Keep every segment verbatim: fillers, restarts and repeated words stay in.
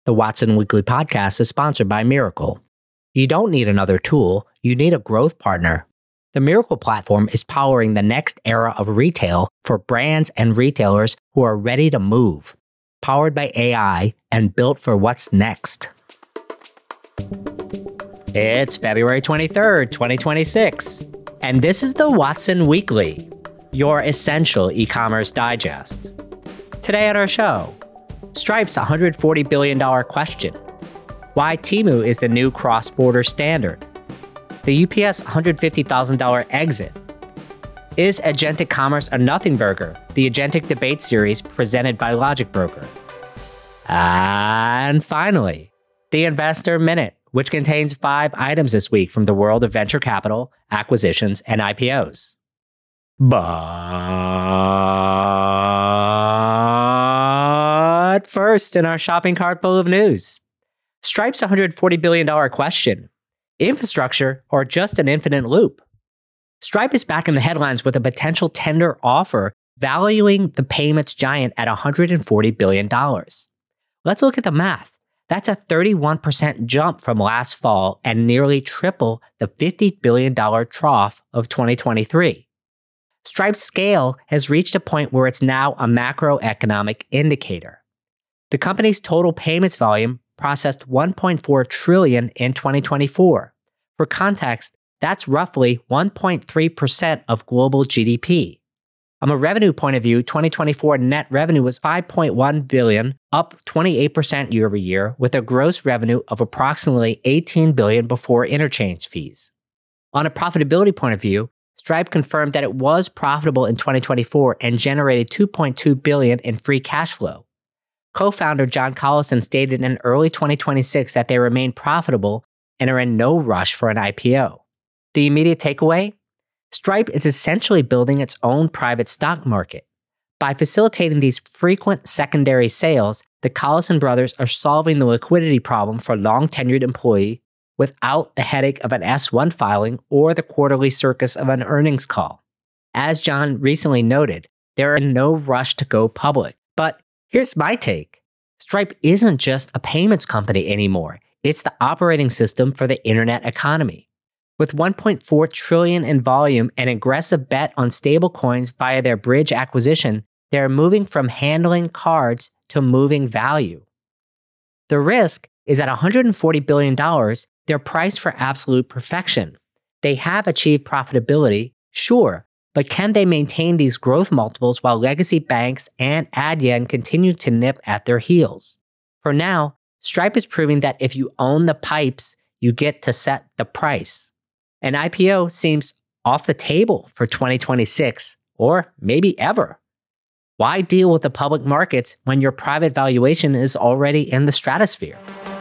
The Watson Weekly Podcast is sponsored by Miracle. You don't need another tool, you need a growth partner. The Miracle platform is powering the next era of retail for brands and retailers who are ready to move. Powered by A I and built for what's next. It's February twenty-third, twenty twenty-six, and this is the Watson Weekly, your essential e-commerce digest. Today on our show, Stripe's one hundred forty billion dollars question, why Temu is the new cross-border standard, the U P S one hundred fifty thousand dollars exit, is Agentic Commerce a nothing burger, the Agentic debate series presented by Logic Broker, and finally, the Investor Minute, which contains five items this week from the world of venture capital, acquisitions, and I P Os. But first, in our shopping cart full of news, Stripe's one hundred forty billion dollars question, infrastructure or just an infinite loop? Stripe is back in the headlines with a potential tender offer valuing the payments giant at one hundred forty billion dollars. Let's look at the math. That's a thirty-one percent jump from last fall and nearly triple the fifty billion dollars trough of twenty twenty-three. Stripe's scale has reached a point where it's now a macroeconomic indicator. The company's total payments volume processed one point four trillion dollars in twenty twenty-four. For context, that's roughly one point three percent of global G D P. From a revenue point of view, twenty twenty-four net revenue was five point one billion dollars, up twenty-eight percent year over year, with a gross revenue of approximately eighteen billion dollars before interchange fees. On a profitability point of view, Stripe confirmed that it was profitable in twenty twenty-four and generated two point two billion dollars in free cash flow. Co-founder John Collison stated in early twenty twenty-six that they remain profitable and are in no rush for an I P O. The immediate takeaway? Stripe is essentially building its own private stock market. By facilitating these frequent secondary sales, the Collison brothers are solving the liquidity problem for long-tenured employees without the headache of an S one filing or the quarterly circus of an earnings call. As John recently noted, they're in no rush to go public. But here's my take. Stripe isn't just a payments company anymore. It's the operating system for the internet economy. With one point four trillion dollars in volume and aggressive bet on stablecoins via their Bridge acquisition, they're moving from handling cards to moving value. The risk is at one hundred forty billion dollars, they're priced for absolute perfection. They have achieved profitability, sure, but can they maintain these growth multiples while legacy banks and Adyen continue to nip at their heels? For now, Stripe is proving that if you own the pipes, you get to set the price. An I P O seems off the table for twenty twenty-six, or maybe ever. Why deal with the public markets when your private valuation is already in the stratosphere?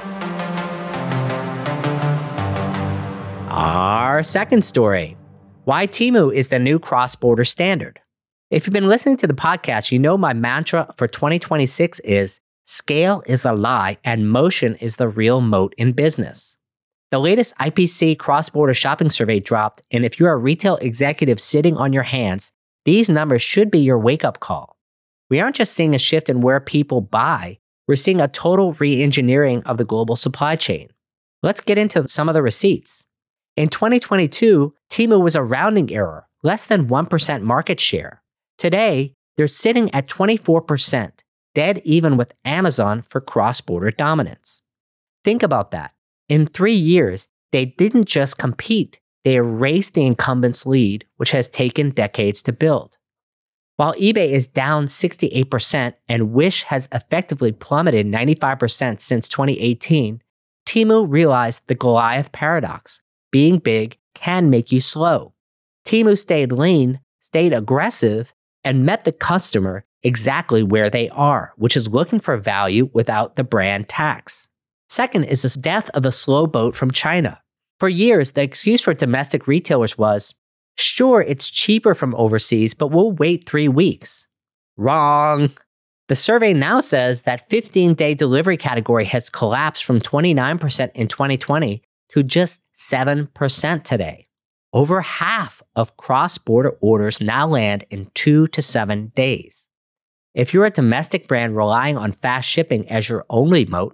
Our second story, why Temu is the new cross-border standard. If you've been listening to the podcast, you know my mantra for twenty twenty-six is scale is a lie and motion is the real moat in business. The latest I P C cross-border shopping survey dropped, and if you're a retail executive sitting on your hands, these numbers should be your wake-up call. We aren't just seeing a shift in where people buy, we're seeing a total re-engineering of the global supply chain. Let's get into some of the receipts. In twenty twenty-two, Temu was a rounding error, less than one percent market share. Today, they're sitting at twenty-four percent, dead even with Amazon for cross-border dominance. Think about that. In three years, they didn't just compete, they erased the incumbent's lead, which has taken decades to build. While eBay is down sixty-eight percent and Wish has effectively plummeted ninety-five percent since twenty eighteen, Temu realized the Goliath paradox. Being big can make you slow. Temu stayed lean, stayed aggressive, and met the customer exactly where they are, which is looking for value without the brand tax. Second is the death of the slow boat from China. For years, the excuse for domestic retailers was, sure, it's cheaper from overseas, but we'll wait three weeks. Wrong. The survey now says that fifteen-day delivery category has collapsed from twenty-nine percent in twenty twenty to just seven percent today. Over half of cross-border orders now land in two to seven days. If you're a domestic brand relying on fast shipping as your only moat,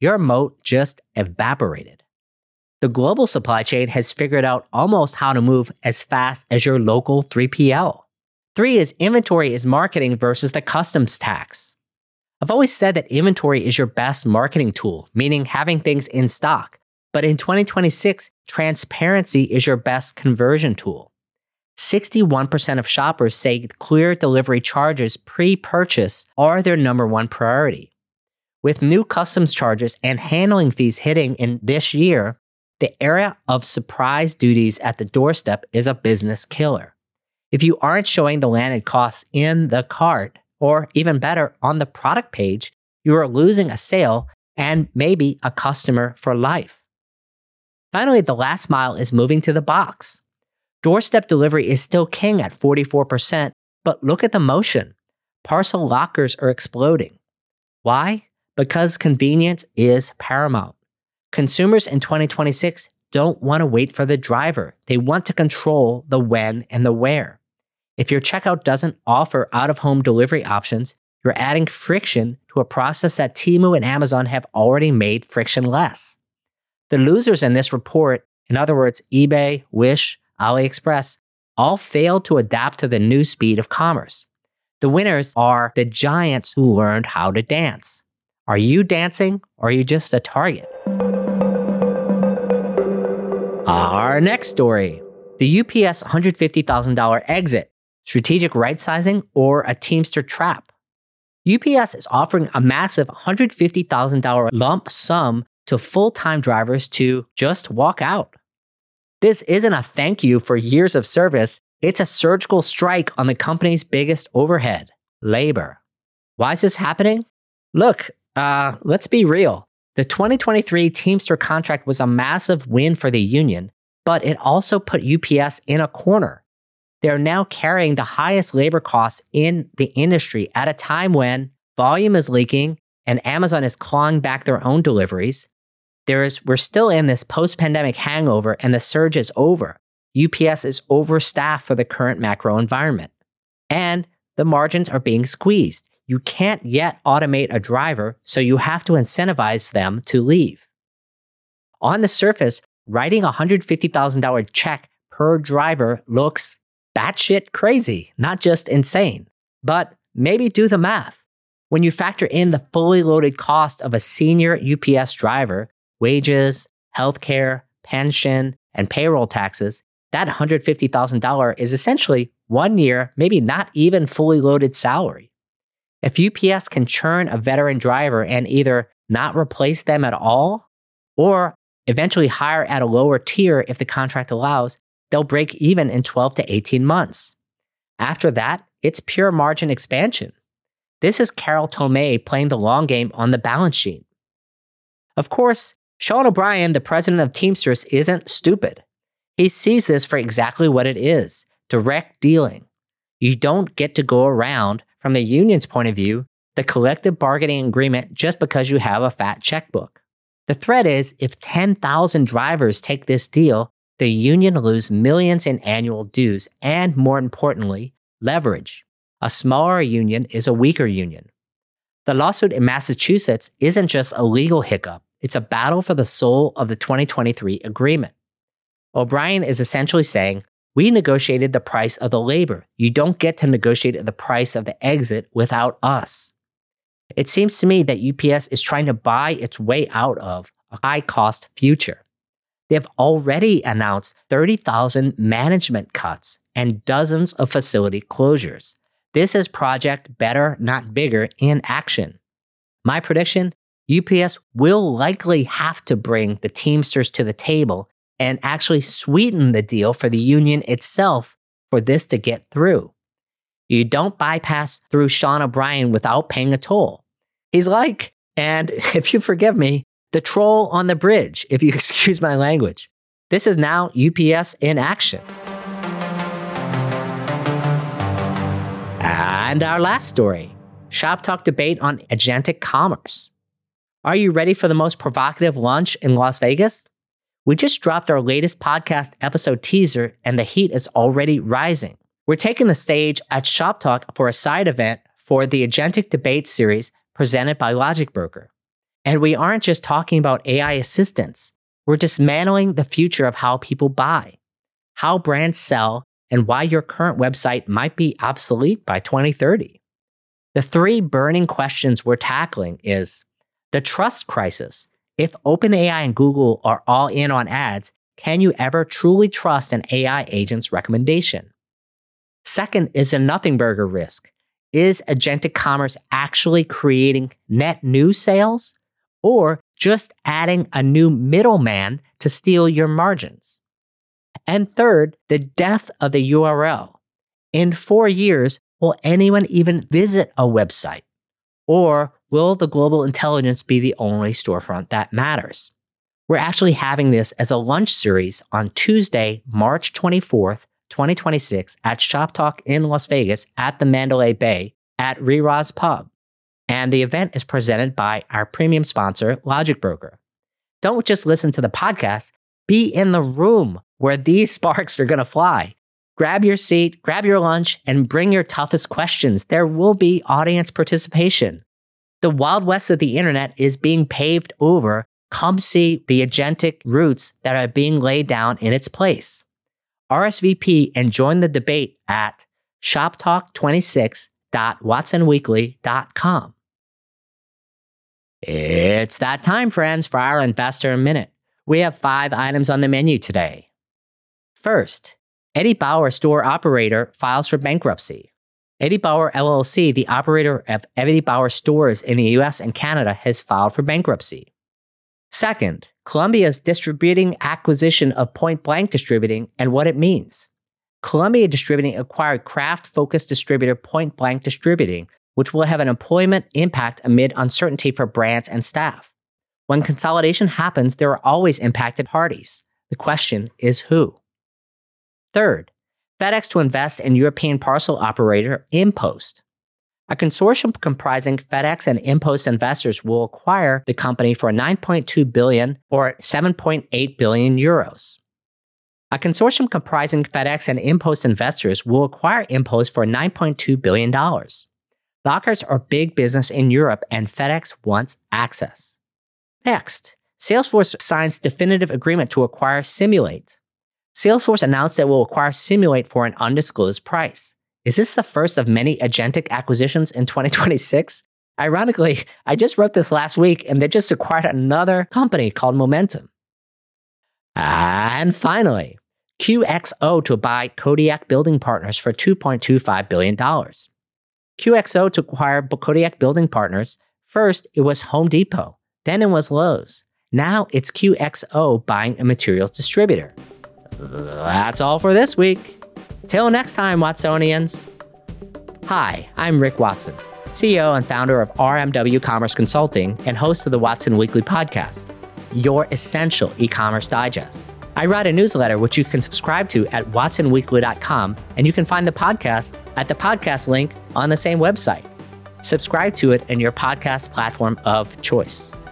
your moat just evaporated. The global supply chain has figured out almost how to move as fast as your local three P L. Three is inventory is marketing versus the customs tax. I've always said that inventory is your best marketing tool, meaning having things in stock. But in twenty twenty-six, transparency is your best conversion tool. sixty-one percent of shoppers say clear delivery charges pre-purchase are their number one priority. With new customs charges and handling fees hitting in this year, the era of surprise duties at the doorstep is a business killer. If you aren't showing the landed costs in the cart, or even better, on the product page, you are losing a sale and maybe a customer for life. Finally, the last mile is moving to the box. Doorstep delivery is still king at forty-four percent, but look at the motion. Parcel lockers are exploding. Why? Because convenience is paramount. Consumers in twenty twenty-six don't want to wait for the driver. They want to control the when and the where. If your checkout doesn't offer out-of-home delivery options, you're adding friction to a process that Temu and Amazon have already made frictionless. The losers in this report, in other words, eBay, Wish, AliExpress, all failed to adapt to the new speed of commerce. The winners are the giants who learned how to dance. Are you dancing, or are you just a target? Our next story, the U P S one hundred fifty thousand dollars exit, strategic right-sizing, or a Teamster trap. U P S is offering a massive one hundred fifty thousand dollars lump sum to full-time drivers to just walk out. This isn't a thank you for years of service, it's a surgical strike on the company's biggest overhead, labor. Why is this happening? Look, uh, let's be real. The twenty twenty-three Teamster contract was a massive win for the union, but it also put U P S in a corner. They're now carrying the highest labor costs in the industry at a time when volume is leaking and Amazon is clawing back their own deliveries. There is, we're still in this post-pandemic hangover and the surge is over. U P S is overstaffed for the current macro environment. And the margins are being squeezed. You can't yet automate a driver, so you have to incentivize them to leave. On the surface, writing a one hundred fifty thousand dollars check per driver looks batshit crazy, not just insane. But maybe do the math. When you factor in the fully loaded cost of a senior U P S driver, wages, healthcare, pension, and payroll taxes, that one hundred fifty thousand dollars is essentially one year, maybe not even fully loaded salary. If U P S can churn a veteran driver and either not replace them at all, or eventually hire at a lower tier if the contract allows, they'll break even in twelve to eighteen months. After that, it's pure margin expansion. This is Carol Tomé playing the long game on the balance sheet. Of course, Sean O'Brien, the president of Teamsters, isn't stupid. He sees this for exactly what it is, direct dealing. You don't get to go around, from the union's point of view, the collective bargaining agreement just because you have a fat checkbook. The threat is, if ten thousand drivers take this deal, the union loses millions in annual dues and, more importantly, leverage. A smaller union is a weaker union. The lawsuit in Massachusetts isn't just a legal hiccup, it's a battle for the soul of the twenty twenty-three agreement. O'Brien is essentially saying, we negotiated the price of the labor. You don't get to negotiate the price of the exit without us. It seems to me that U P S is trying to buy its way out of a high-cost future. They have already announced thirty thousand management cuts and dozens of facility closures. This is Project Better, Not Bigger in action. My prediction, U P S will likely have to bring the Teamsters to the table and actually sweeten the deal for the union itself for this to get through. You don't bypass through Sean O'Brien without paying a toll. He's like, and if you forgive me, the troll on the bridge, if you excuse my language. This is now U P S in action. And our last story, Shop Talk debate on agentic commerce. Are you ready for the most provocative lunch in Las Vegas? We just dropped our latest podcast episode teaser and the heat is already rising. We're taking the stage at Shop Talk for a side event for the Agentic Debate series presented by Logic Broker. And we aren't just talking about A I assistants. We're dismantling the future of how people buy, how brands sell, and why your current website might be obsolete by twenty thirty. The three burning questions we're tackling is the trust crisis. If OpenAI and Google are all in on ads, can you ever truly trust an A I agent's recommendation? Second is the nothing burger risk. Is agentic commerce actually creating net new sales or just adding a new middleman to steal your margins? And third, the death of the U R L. In four years, will anyone even visit a website? Or will the global intelligence be the only storefront that matters? We're actually having this as a lunch series on Tuesday, March twenty-fourth, twenty twenty-six at Shop Talk in Las Vegas at the Mandalay Bay at Riraz Pub. And the event is presented by our premium sponsor, Logic Broker. Don't just listen to the podcast, be in the room where these sparks are going to fly. Grab your seat, grab your lunch, and bring your toughest questions. There will be audience participation. The Wild West of the internet is being paved over. Come see the agentic roots that are being laid down in its place. R S V P and join the debate at shop talk twenty-six dot watson weekly dot com. It's that time, friends, for our Investor Minute. We have five items on the menu today. First, Eddie Bauer store operator files for bankruptcy. Eddie Bauer L L C, the operator of Eddie Bauer stores in the U S and Canada, has filed for bankruptcy. Second, Columbia's distributing acquisition of Point Blank Distributing and what it means. Columbia Distributing acquired craft-focused distributor Point Blank Distributing, which will have an employment impact amid uncertainty for brands and staff. When consolidation happens, there are always impacted parties. The question is who? Third, FedEx to invest in European parcel operator InPost. A consortium comprising FedEx and InPost investors will acquire the company for nine point two billion dollars or seven point eight billion euros. A consortium comprising FedEx and InPost investors will acquire InPost for nine point two billion dollars. Lockers are big business in Europe and FedEx wants access. Next, Salesforce signs definitive agreement to acquire Simulate. Salesforce announced that it will acquire Simulate for an undisclosed price. Is this the first of many agentic acquisitions in twenty twenty-six? Ironically, I just wrote this last week and they just acquired another company called Momentum. And finally, Q X O to buy Kodiak Building Partners for two point two five billion dollars. Q X O to acquire Kodiak Building Partners. First, it was Home Depot. Then it was Lowe's. Now it's Q X O buying a materials distributor. That's all for this week. Till next time, Watsonians. Hi, I'm Rick Watson, C E O and founder of R M W Commerce Consulting and host of the Watson Weekly Podcast, your essential e-commerce digest. I write a newsletter which you can subscribe to at watson weekly dot com, and you can find the podcast at the podcast link on the same website. Subscribe to it in your podcast platform of choice.